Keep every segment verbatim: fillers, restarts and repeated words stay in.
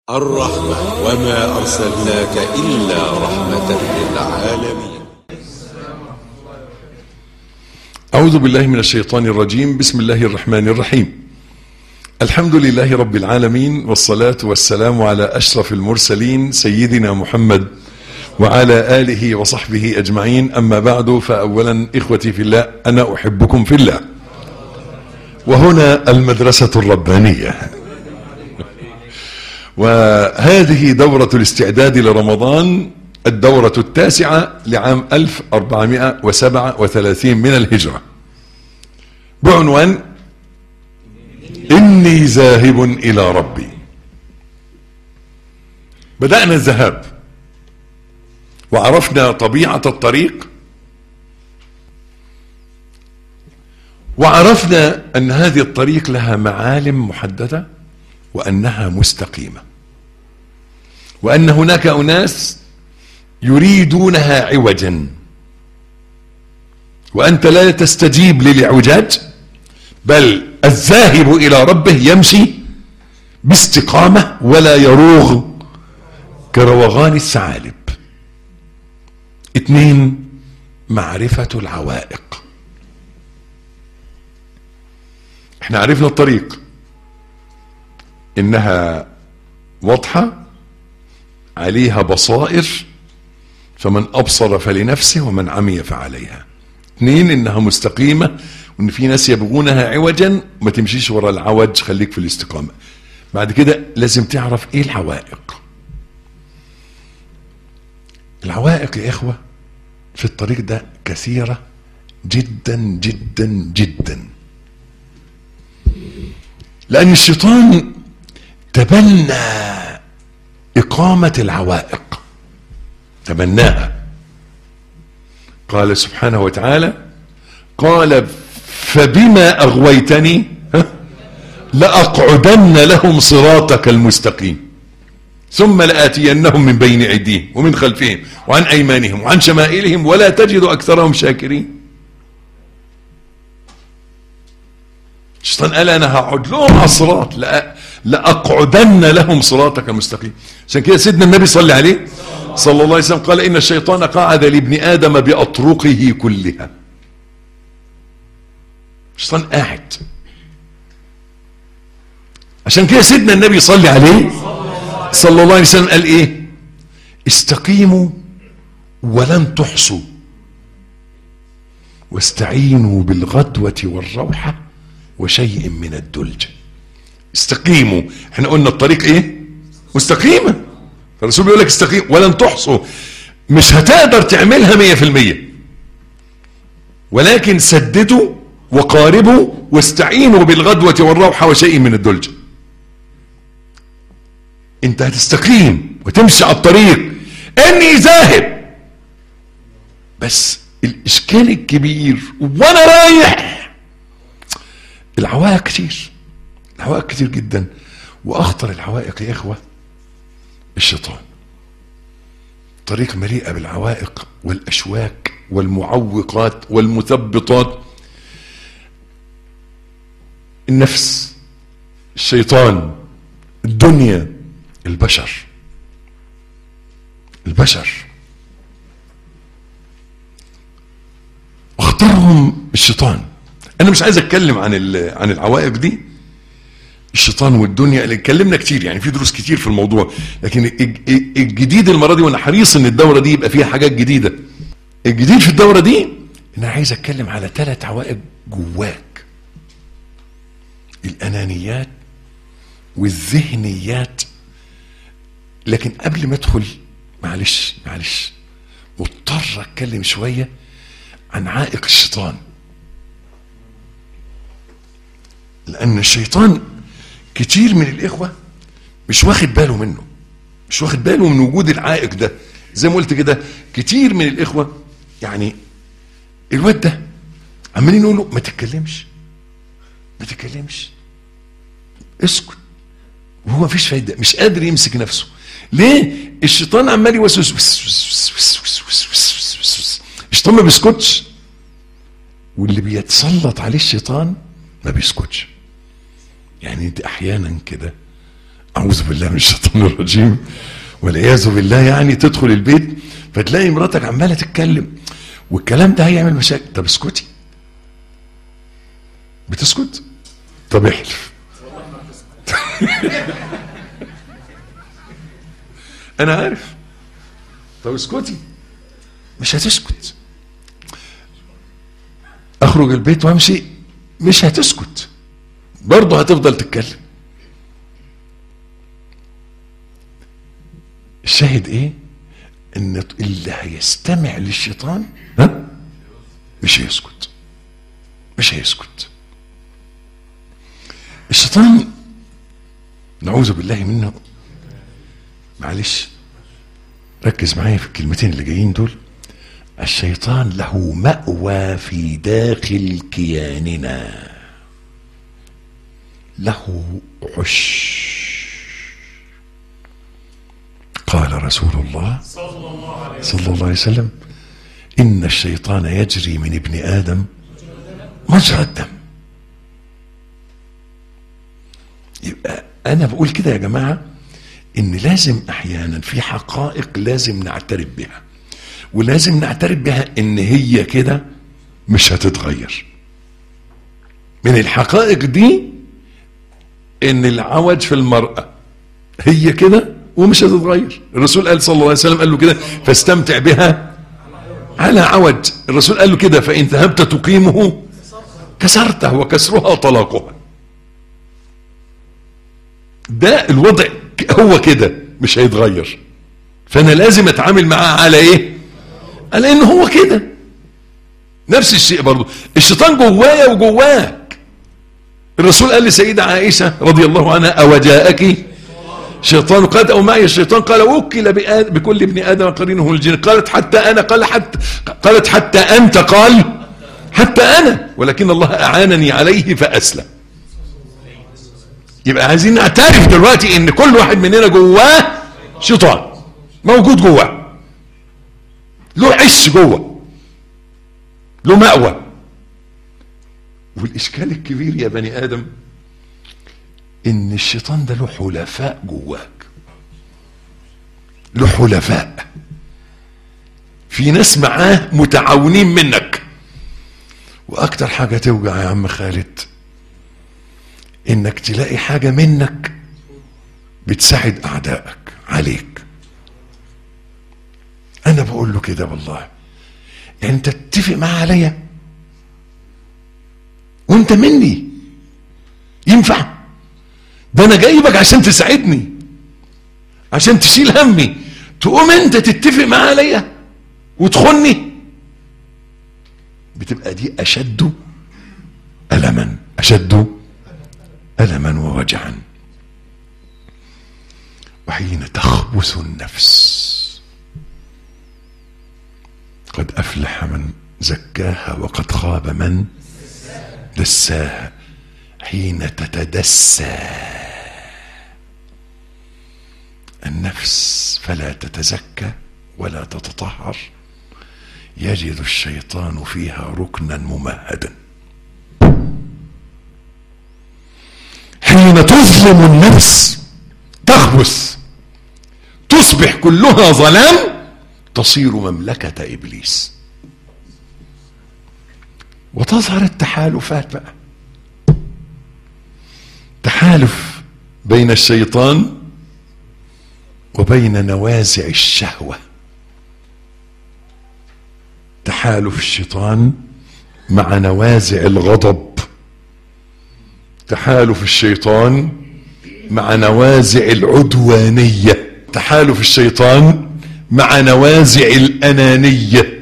الرحمة وما أرسلناك إلا رحمة للعالمين. أعوذ بالله من الشيطان الرجيم. بسم الله الرحمن الرحيم. الحمد لله رب العالمين، والصلاة والسلام على أشرف المرسلين سيدنا محمد وعلى آله وصحبه أجمعين. أما بعد، فأولا إخوتي في الله، أنا أحبكم في الله، وهنا المدرسة الربانية، وهذه دورة الاستعداد لرمضان، الدورة التاسعة لعام ألف وأربعمائة وسبعة وثلاثين من الهجرة، بعنوان إني ذاهب إلى ربي. بدأنا الذهاب وعرفنا طبيعة الطريق، وعرفنا أن هذه الطريق لها معالم محددة، وأنها مستقيمة، وأن هناك أناس يريدونها عوجا، وأنت لا تستجيب للإعوجاج، بل الذاهب إلى ربه يمشي باستقامة ولا يروغ كروغان الثعالب. اثنين، معرفة العوائق. احنا عرفنا الطريق انها واضحة عليها بصائر، فمن ابصر فلنفسه ومن عمي فعليها. اثنين، انها مستقيمة، وان في ناس يبغونها عوجا، ما تمشيش ورا العوج، خليك في الاستقامة. بعد كده لازم تعرف ايه العوائق. العوائق يا اخوة في الطريق ده كثيرة جدا جدا جدا، لان الشيطان تبنى إقامة العوائق، تبناها. قال سبحانه وتعالى: قال فبما أغويتني لأقعدن لهم صراطك المستقيم ثم لآتينهم من بين أيديهم ومن خلفهم وعن أيمانهم وعن شمائلهم ولا تجد أكثرهم شاكرين. الشيطان قال أنا هقعد لهم على الصراط، لأقعدن لهم صراطك المستقيم. عشان كده سيدنا النبي صلى عليه صلى الله عليه وسلم قال: إن الشيطان قعد لابن آدم بأطرقه كلها. الشيطان قاعد. عشان كده سيدنا النبي صلى عليه صلى الله عليه وسلم قال إيه؟ استقيموا ولن تحصوا، واستعينوا بالغدوة والروحة وشيء من الدلج. استقيموا، احنا قلنا الطريق ايه؟ مستقيمة. فالرسول بيقول لك استقيم ولن تحصوا، مش هتقدر تعملها مية في المية، ولكن سددوا وقاربوا واستعينوا بالغدوة والروحة وشيء من الدلج. انت هتستقيم وتمشي على الطريق، اني ذاهب، بس الاشكال الكبير وانا رايح العوائق كتير، العوائق كتير جدا. واخطر العوائق يا اخوة الشيطان. طريق مليئة بالعوائق والاشواك والمعوقات والمثبطات. النفس، الشيطان، الدنيا، البشر البشر اختارهم الشيطان. انا مش عايز اتكلم عن عن العوائق دي، الشيطان والدنيا اللي اتكلمنا كتير، يعني في دروس كتير في الموضوع، لكن الجديد المره دي، وانا حريص ان الدوره دي يبقى فيها حاجات جديده. الجديد في الدوره دي انا عايز اتكلم على ثلاث عوائق جواك: الانانيات والذهنيات. لكن قبل ما ادخل، معلش معلش مضطر اتكلم شويه عن عائق الشيطان، لأن الشيطان كتير من الإخوة مش واخد باله منه، مش واخد باله من وجود العائق ده. زي ما قلت كده، كتير من الإخوة يعني الواد ده عمالين يقول له ما تتكلمش ما تتكلمش، اسكت، وهو مفيش فايدة، مش قادر يمسك نفسه. ليه؟ الشيطان عمال يوسوس، الشيطان ما بيسكتش، واللي بيتسلط عليه الشيطان ما بيسكتش. يعني انت احيانا كده اعوذ بالله من الشيطان الرجيم والعياذ بالله، يعني تدخل البيت فتلاقي مراتك عماله تتكلم والكلام ده هيعمل مشاكل. طب اسكتي. بتسكت؟ طب احلف. انا عارف. طب اسكتي. مش هتسكت. اخرج البيت وامشي، مش هتسكت، برضه هتفضل تتكلم. الشاهد ايه؟ ان اللي هيستمع للشيطان ها مش هيسكت، مش هيسكت. الشيطان نعوذ بالله منه. معلش ركز معايا في الكلمتين اللي جايين دول. الشيطان له مأوى في داخل كياننا، له عش. قال رسول الله صلى الله عليه وسلم: إن الشيطان يجري من ابن آدم مجرى الدم. يبقى أنا بقول كده يا جماعة إن لازم أحيانا في حقائق لازم نعترف بها، ولازم نعترف بها إن هي كده مش هتتغير. من الحقائق دي إن العوج في المرأة هي كده ومش هتتغير. الرسول قال صلى الله عليه وسلم قال له كده: فاستمتع بها على عوج. الرسول قال له كده: فإن ذهبت تقيمه كسرته وكسرها طلاقها. ده الوضع هو كده مش هيتغير، فأنا لازم أتعامل معاه على إيه؟ على إن هو كده. نفس الشيء برضو الشيطان جوايا وجواك. الرسول قال لسيدة عائشة رضي الله عنها: أوجاءك شيطان؟ قالت: أو معي الشيطان؟ قال: وكل بكل ابن آدم قرينه الجن. قالت: حتى أنا؟ قال: حتى قالت: حتى أنت؟ قال: حتى أنا، ولكن الله أعانني عليه فأسلم. يبقى عايزين نعترف دلوقتي إن كل واحد مننا جواه شيطان موجود جواه، له عش جوه، له مأوى. والإشكال الكبير يا بني آدم إن الشيطان ده له حلفاء جواك، له حلفاء. في ناس معاه متعاونين منك. وأكتر حاجة توجع يا عم خالد إنك تلاقي حاجة منك بتساعد أعدائك عليك. أنا بقول له كده والله، يعني أنت تتفق معاه عليا وأنت مني، ينفع؟ ده أنا جايبك عشان تساعدني، عشان تشيل همي، تقوم أنت تتفق معاه عليا وتخني؟ بتبقى دي أشد ألما، أشد ألما ووجعا. وحين تخبث النفس قد أفلح من زكاها وقد خاب من دساها. حين تتدسى النفس فلا تتزكى ولا تتطهر يجد الشيطان فيها ركنا ممهدا. حين تظلم النفس تخبث تصبح كلها ظلام تصير مملكة إبليس، وتظهر التحالفات بقى. تحالف بين الشيطان وبين نوازع الشهوة. تحالف الشيطان مع نوازع الغضب، تحالف الشيطان مع نوازع العدوانية، تحالف الشيطان مع نوازع الأنانية.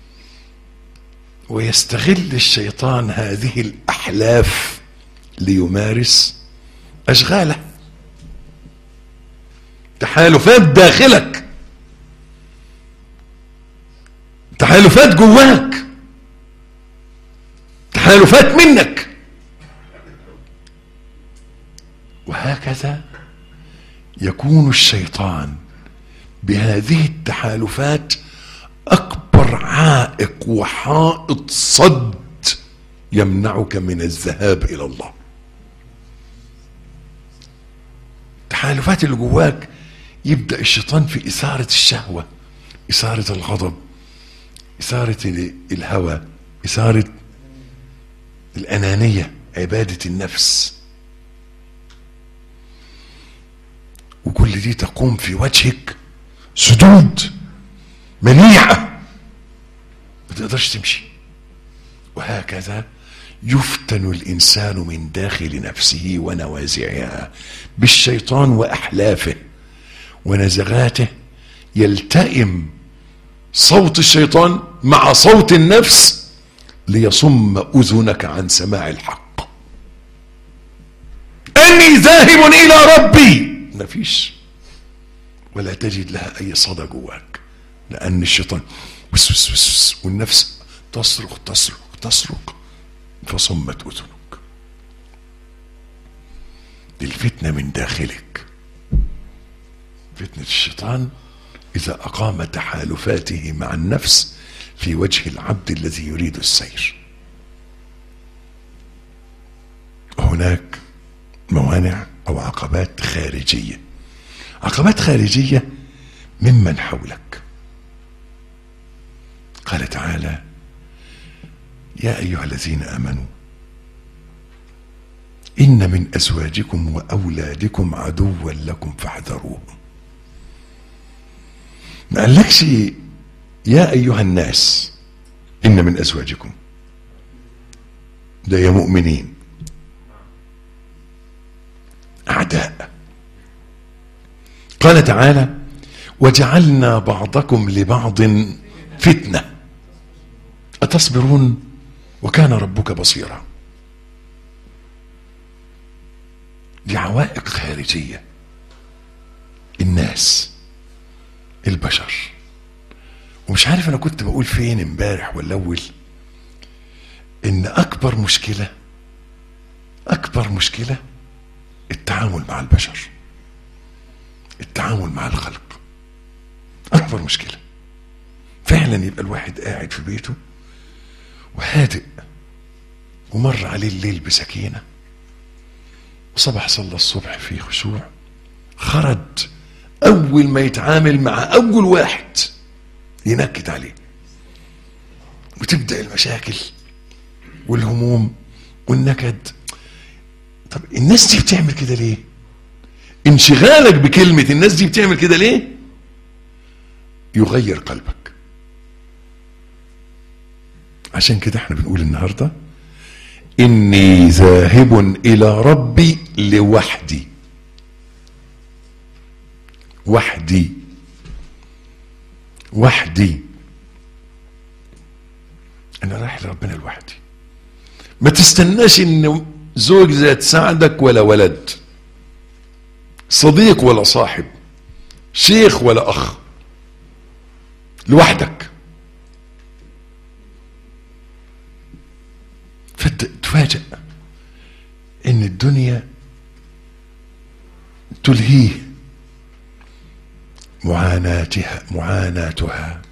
ويستغل الشيطان هذه الأحلاف ليمارس أشغاله. تحالفات داخلك، تحالفات جواك، تحالفات منك. وهكذا يكون الشيطان بهذه التحالفات أكبر عائق وحائط صد يمنعك من الذهاب إلى الله. التحالفات اللي جواك يبدأ الشيطان في إثارة الشهوة، إثارة الغضب، إثارة الهوى، إثارة الأنانية، عبادة النفس. وكل دي تقوم في وجهك سدود منيعة ما تقدرش تمشي. وهكذا يفتن الإنسان من داخل نفسه ونوازعها بالشيطان وأحلافه ونزغاته، يلتئم صوت الشيطان مع صوت النفس ليصم أذنك عن سماع الحق. أني ذاهب إلى ربي، مفيش، ولا تجد لها أي صدى جواك، لأن الشيطان وس وس وس والنفس تصرخ تصرخ تصرخ فصمت أذنك. دي الفتنة من داخلك، فتنة الشيطان إذا أقام تحالفاته مع النفس في وجه العبد الذي يريد السير. هناك موانع أو عقبات خارجية، عقبات خارجية ممن حولك. قال تعالى: يا أيها الذين آمنوا إن من أزواجكم وأولادكم عدوا لكم فاحذروهم. ما قالكش يا أيها الناس إن من أزواجكم، ده يا مؤمنين أعداء. قال تعالى: وجعلنا بعضكم لبعض فتنة أتصبرون وكان ربك بصيرا. دي عوائق خارجية، الناس، البشر. ومش عارف انا كنت بقول فين امبارح ولا اول، ان اكبر مشكلة اكبر مشكلة التعامل مع البشر، التعامل مع الخلق اكبر مشكلة. فعلا يبقى الواحد قاعد في بيته وهادئ ومر عليه الليل بسكينة، وصبح صلى الصبح في خشوع، خرج اول ما يتعامل مع اول واحد ينكد عليه، وتبدأ المشاكل والهموم والنكد. طب الناس دي بتعمل كده ليه؟ انشغالك بكلمة الناس دي بتعمل كده ليه يغير قلبك. عشان كده احنا بنقول النهاردة: إني ذاهب إلى ربي لوحدي. وحدي وحدي انا رايح لربنا لوحدي. ما تستناش ان زوج زي تساعدك، ولا ولد، صديق ولا صاحب، شيخ ولا اخ، لوحدك. فتفاجأ ان الدنيا تلهيه معاناتها معاناتها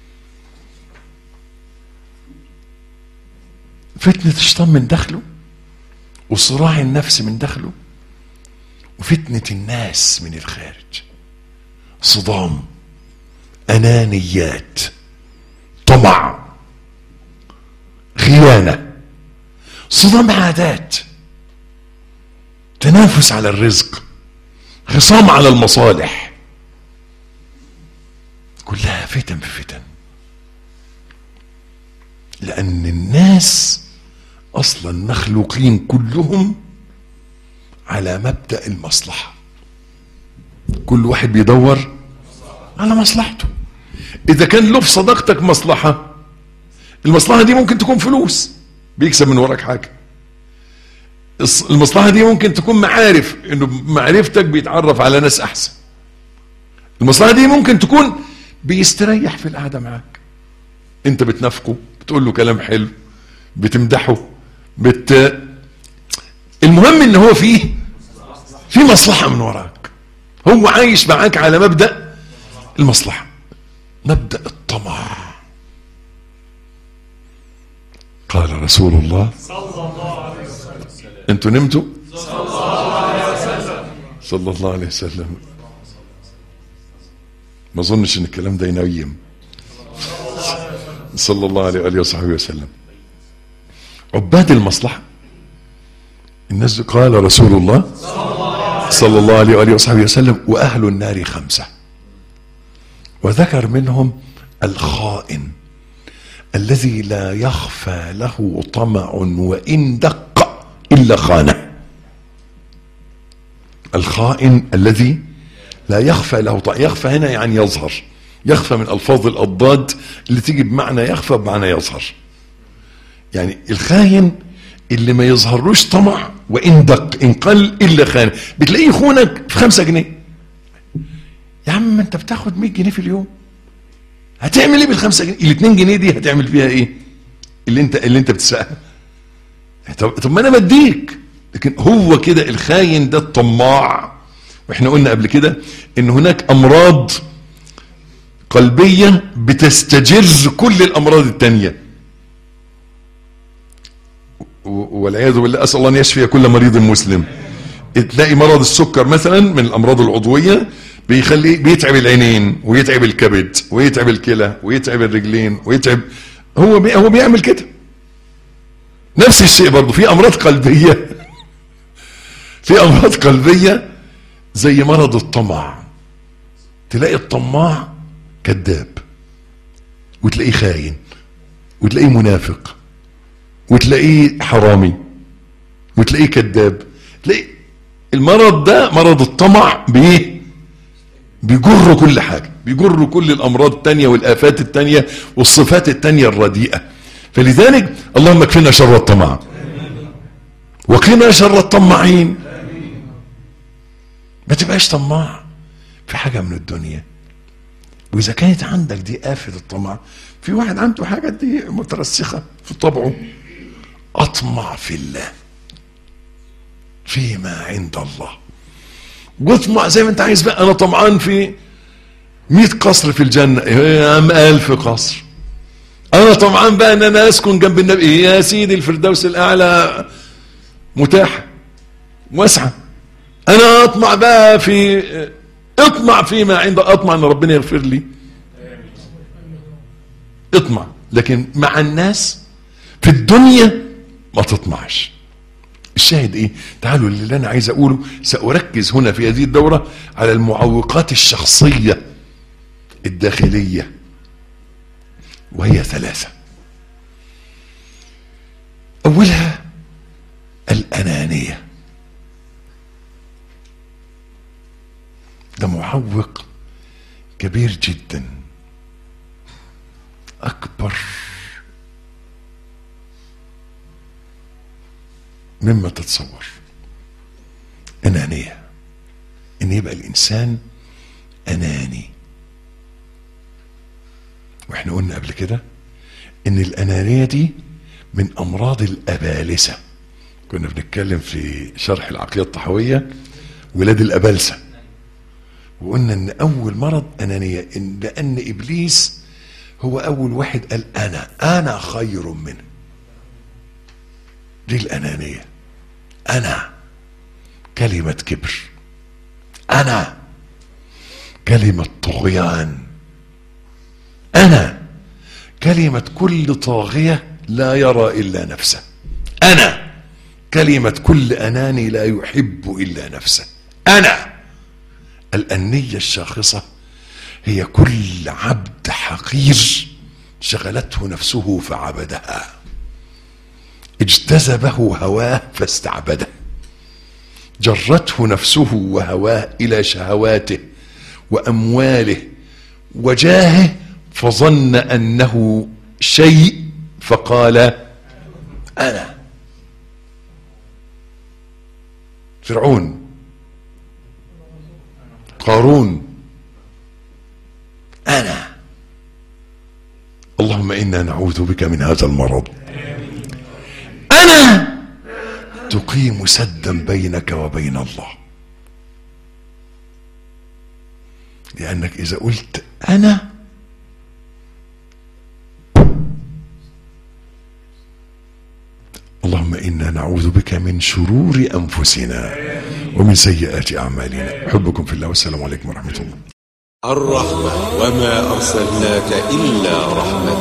فتنة الشيطان من داخله، وصراع النفس من داخله، وفتنة الناس من الخارج، صدام، أنانيات، طمع، خيانة، صدام عادات، تنافس على الرزق، خصام على المصالح، كلها فتن في فتن. لأن الناس أصلا مخلوقين كلهم على مبدأ المصلحة، كل واحد بيدور على مصلحته. إذا كان له في صداقتك مصلحة، المصلحة دي ممكن تكون فلوس بيكسب من وراك حاجة، المصلحة دي ممكن تكون معارف، إنه معرفتك بيتعرف على ناس أحسن، المصلحة دي ممكن تكون بيستريح في القعدة معاك، انت بتنافقه، بتقول له كلام حلو، بتمدحه، بت المهم ان هو فيه في مصلحة من وراك، هو عايش معاك على مبدأ المصلحة، مبدأ الطمع. قال رسول الله صلى الله عليه وسلم: انتوا نمتوا؟ صلى الله عليه وسلم. صلى الله عليه وسلم. ما اظنش ان الكلام ده ينيم. صلى الله عليه وآله وصحبه وسلم. عباد المصلحة الناس قال رسول الله صلى الله عليه وآله وصحبه وسلم: وأهل النار خمسة. وذكر منهم الخائن الذي لا يخفى له طمع وإن دق إلا خانه. الخائن الذي لا يخفى له طمع. يخفى هنا يعني يظهر. يخفى من ألفاظ الأضداد اللي تيجي بمعنى يخفى بمعنى يظهر. يعني الخاين اللي ما يظهرلوش طمع وإن دق إن قل إلا خانه. بتلاقيه يخونك في خمسة جنيه. يا عم انت بتاخد مية جنيه في اليوم، هتعمل ايه بالخمسة جنيه؟ الاتنين جنيه دي هتعمل فيها ايه؟ اللي انت اللي انت بتسرقها. طب, طب ما انا بديك. لكن هو كده الخاين ده الطماع. واحنا قلنا قبل كده ان هناك امراض قلبية بتستجر كل الامراض التانية، والعياذ بالله. اسال الله ان يشفي كل مريض مسلم. تلاقي مرض السكر مثلا من الامراض العضويه بيخلي بيتعب العينين ويتعب الكبد ويتعب الكلى ويتعب الرجلين ويتعب. هو بي هو بيعمل كده. نفس الشيء برضه في امراض قلبيه. في امراض قلبيه زي مرض الطمع. تلاقي الطماع كذاب، وتلاقيه خاين، وتلاقيه منافق، وتلاقيه حرامي، وتلاقيه كذاب. تلاقي المرض ده مرض الطمع بايه؟ بيجر كل حاجة، بيجر كل الامراض التانية والافات التانية والصفات التانية الرديئة. فلذلك اللهم اكفنا شر الطمع وقنا شر الطماعين. ما تبقاش طماع في حاجة من الدنيا. واذا كانت عندك دي آفة الطمع، في واحد عنده حاجة دي مترسخة في طبعه: اطمع في الله فيما عند الله. واطمع زي ما انت عايز بقى. انا طمعان في مئة قصر في الجنة، يا ام الف قصر. انا طمعان بقى ان انا اسكن جنب النبي، يا سيدي الفردوس الاعلى متاحة واسعة. انا اطمع بقى في اطمع فيما عند اطمع ان ربنا يغفر لي. اطمع، لكن مع الناس في الدنيا ما تطمعش. الشاهد ايه؟ تعالوا اللي انا عايز اقوله. سأركز هنا في هذه الدورة على المعوقات الشخصية الداخلية، وهي ثلاثة. اولها الانانية. ده معوق كبير جدا، اكبر مما تتصور. انانية، ان يبقى الانسان اناني. واحنا قلنا قبل كده ان الانانية دي من امراض الابالسة. كنا بنتكلم في شرح العقيدة الطحوية ولاد الابلسة، وقلنا ان اول مرض انانية، إن لان ابليس هو اول واحد قال انا انا خير منه. دي الانانية. انا كلمة كبر، انا كلمة طغيان، انا كلمة كل طاغية لا يرى الا نفسه، انا كلمة كل اناني لا يحب الا نفسه. انا الانية الشاخصة هي كل عبد حقير شغلته نفسه فعبدها، اجتذبه هواه فاستعبده، جرته نفسه وهواه الى شهواته وامواله وجاهه، فظن انه شيء فقال انا. فرعون، قارون، انا. اللهم انا نعوذ بك من هذا المرض. انا تقيم سدا بينك وبين الله، لانك اذا قلت انا اللهم انا نعوذ بك من شرور انفسنا ومن سيئات أعمالنا. أحبكم في الله والسلام عليكم ورحمة الله. الرحمة وما أرسلناك إلا رحمة